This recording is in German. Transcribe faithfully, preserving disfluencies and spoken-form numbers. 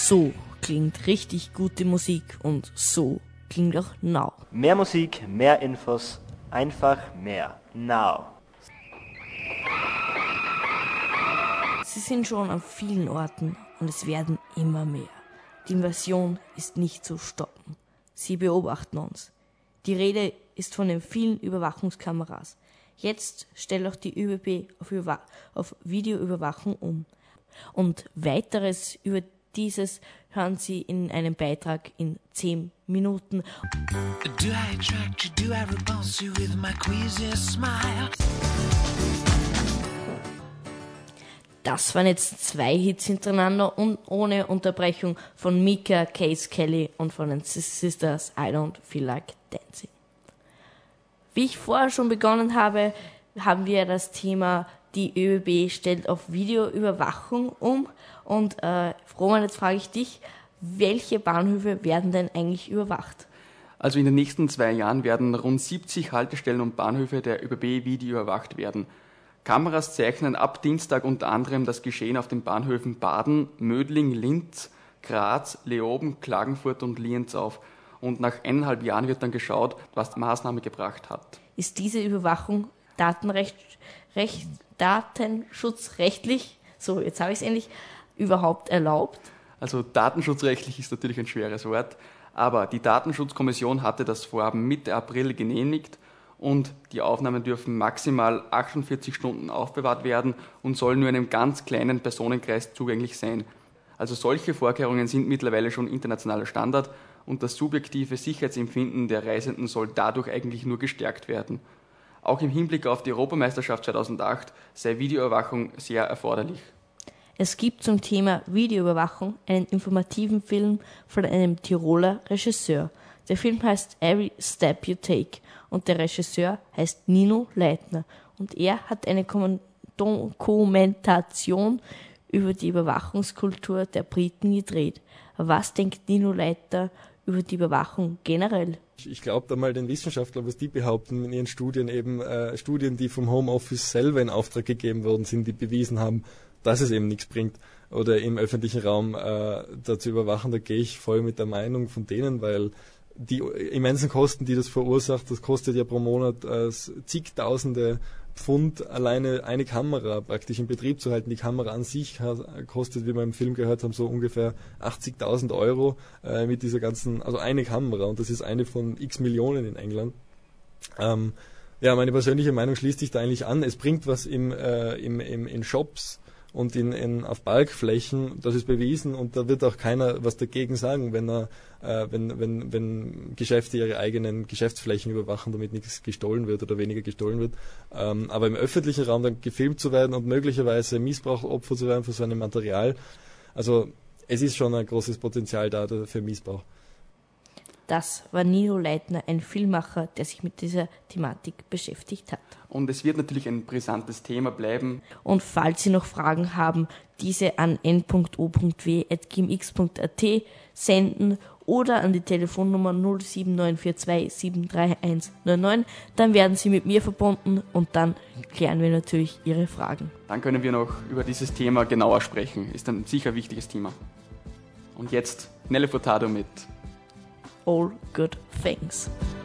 So klingt richtig gute Musik und so klingt auch Now. Mehr Musik, mehr Infos, einfach mehr. Now. Sie sind schon an vielen Orten und es werden immer mehr. Die Invasion ist nicht zu stoppen. Sie beobachten uns. Die Rede ist von den vielen Überwachungskameras. Jetzt stellt auch die ÖBB auf, Überwa- auf Videoüberwachung um. Und weiteres über dieses hören Sie in einem Beitrag in zehn Minuten. Do I attract you? Do I repulse you with my queasy smile? Das waren jetzt zwei Hits hintereinander und ohne Unterbrechung von Mika, Case Kelly und von den Sisters I Don't Feel Like Dancing. Wie ich vorher schon begonnen habe, haben wir das Thema, die ÖBB stellt auf Videoüberwachung um. Und äh, Roman, jetzt frage ich dich, welche Bahnhöfe werden denn eigentlich überwacht? Also in den nächsten zwei Jahren werden rund siebzig Haltestellen und Bahnhöfe der ÖBB videoüberwacht werden. Kameras zeichnen ab Dienstag unter anderem das Geschehen auf den Bahnhöfen Baden, Mödling, Linz, Graz, Leoben, Klagenfurt und Lienz auf. Und nach eineinhalb Jahren wird dann geschaut, was die Maßnahme gebracht hat. Ist diese Überwachung Datenrecht, Recht, datenschutzrechtlich, so jetzt habe ich es endlich, überhaupt erlaubt? Also datenschutzrechtlich ist natürlich ein schweres Wort, aber die Datenschutzkommission hatte das Vorhaben Mitte April genehmigt und die Aufnahmen dürfen maximal achtundvierzig Stunden aufbewahrt werden und sollen nur einem ganz kleinen Personenkreis zugänglich sein. Also solche Vorkehrungen sind mittlerweile schon internationaler Standard und das subjektive Sicherheitsempfinden der Reisenden soll dadurch eigentlich nur gestärkt werden. Auch im Hinblick auf die Europameisterschaft zweitausendacht sei Videoüberwachung sehr erforderlich. Es gibt zum Thema Videoüberwachung einen informativen Film von einem Tiroler Regisseur. Der Film heißt Every Step You Take und der Regisseur heißt Nino Leitner und er hat eine Dokumentation über die Überwachungskultur der Briten gedreht. Was denkt Nino Leitner über die Überwachung generell? Ich glaube da mal den Wissenschaftlern, was die behaupten in ihren Studien, eben äh, Studien, die vom Homeoffice selber in Auftrag gegeben worden sind, die bewiesen haben, dass es eben nichts bringt oder im öffentlichen Raum äh, da zu überwachen, da gehe ich voll mit der Meinung von denen, weil die immensen Kosten, die das verursacht, das kostet ja pro Monat äh, zigtausende Pfund alleine eine Kamera praktisch in Betrieb zu halten. Die Kamera an sich hat, kostet, wie wir im Film gehört haben, so ungefähr achtzigtausend Euro äh, mit dieser ganzen, also eine Kamera und das ist eine von x Millionen in England. Ähm, ja, meine persönliche Meinung schließt sich da eigentlich an. Es bringt was im, äh, im, im, in Shops und in, in, auf Balkflächen, das ist bewiesen und da wird auch keiner was dagegen sagen, wenn er, äh, wenn, wenn, wenn Geschäfte ihre eigenen Geschäftsflächen überwachen, damit nichts gestohlen wird oder weniger gestohlen wird. Ähm, aber im öffentlichen Raum dann gefilmt zu werden und möglicherweise Missbrauchopfer zu werden für so ein Material, also es ist schon ein großes Potenzial da für Missbrauch. Das war Nino Leitner, ein Filmemacher, der sich mit dieser Thematik beschäftigt hat. Und es wird natürlich ein brisantes Thema bleiben. Und falls Sie noch Fragen haben, diese an n punkt o punkt w at gmx punkt a t senden oder an die Telefonnummer null sieben neun vier zwei sieben drei eins neun neun, dann werden Sie mit mir verbunden und dann klären wir natürlich Ihre Fragen. Dann können wir noch über dieses Thema genauer sprechen. Ist ein sicher wichtiges Thema. Und jetzt Nelly Furtado mit All Good Things.